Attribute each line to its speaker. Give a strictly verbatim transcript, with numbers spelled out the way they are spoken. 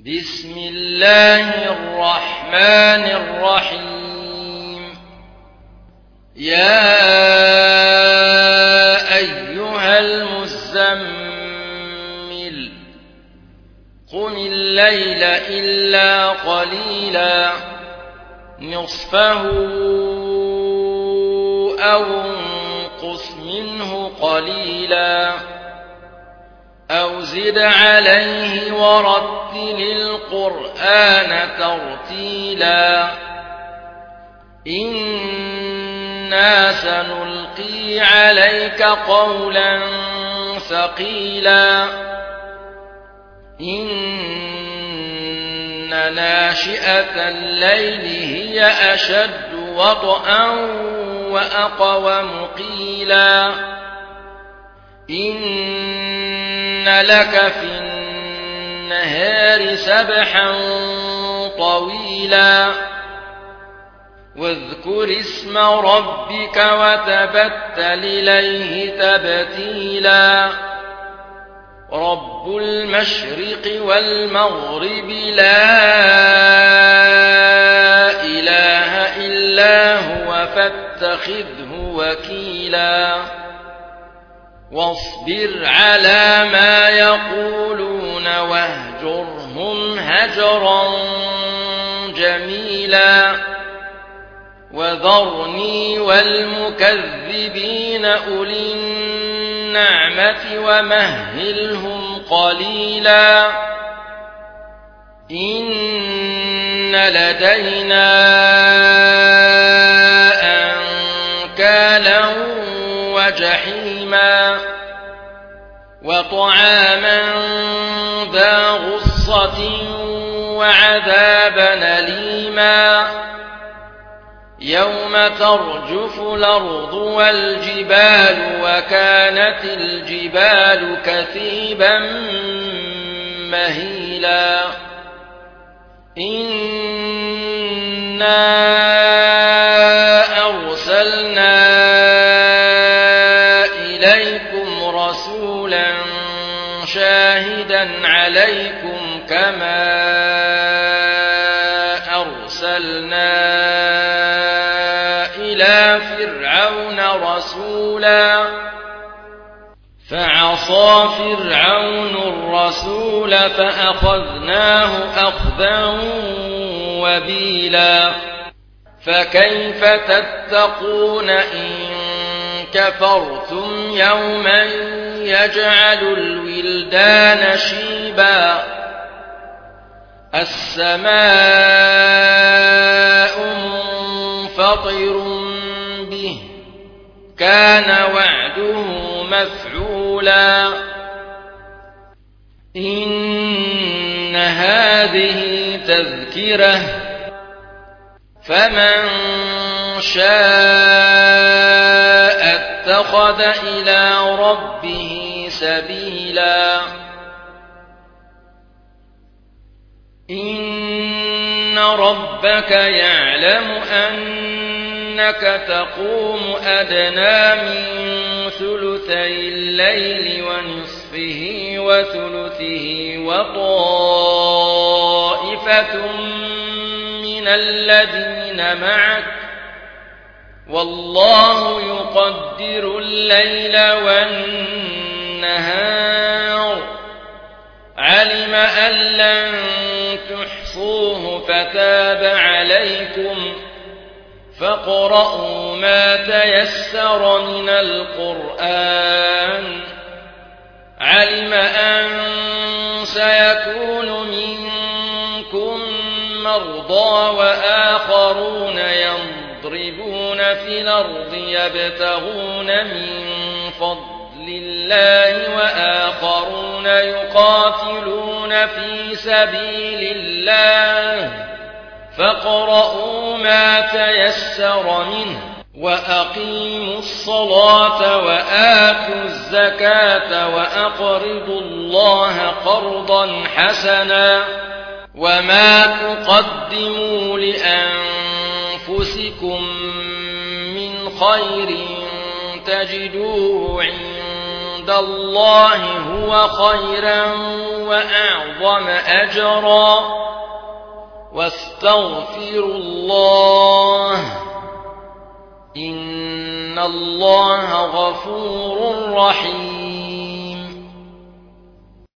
Speaker 1: بسم الله الرحمن الرحيم يا أيها المزمل قم الليل إلا قليلا نصفه أو انقص منه قليلا أو زد عليه ورتل القرآن ترتيلا إنا سنلقي عليك قولا ثقيلا إن ناشئة الليل هي أشد وطئا وأقوم قيلا إن لك في النهار سبحا طويلا واذكر اسم ربك وتبتل إليه تبتيلا رب المشرق والمغرب لا إله إلا هو فاتخذه وكيلا واصبر على ما يقولون واهجرهم هجرا جميلا وذرني والمكذبين أولي النعمة ومهلهم قليلا إن لدينا أنكالا وجحيما وطعاما ذا غصة وعذابا أليما يوم ترجف الأرض والجبال وكانت الجبال كثيبا مهيلا إنا أرسلنا إليكم رسولا شاهدا عليكم كما أرسلنا إلى فرعون رسولا فعصى فرعون الرسول فأخذناه أخذا وبيلا فكيف تتقون إن كفرتم يوما يجعل الولدان شيبا السماء منفطر به كان وعده مفعولا إن هذه تذكرة فمن شاء اتخذ إلى ربه سبيلا إن ربك يعلم أنك تقوم أدنى من ثلثي الليل ونصفه وثلثه وطائفة من الذين معك والله يقدر الليل والنهار علم أن لن تحصوه فتاب عليكم فاقرؤوا ما تيسر من القرآن علم أن سيكون منكم مرضى وآخرون يضربون في الأرض يبتغون من فضل الله وآخرون يقاتلون في سبيل الله فاقرؤوا ما تيسر منه وأقيموا الصلاة وآتوا الزكاة وأقرضوا الله قرضا حسنا وما تقدموا لأنفسكم من خير تجدوه عند عند الله هو خيرا وأعظم أجرا واستغفروا الله إن الله غفور رحيم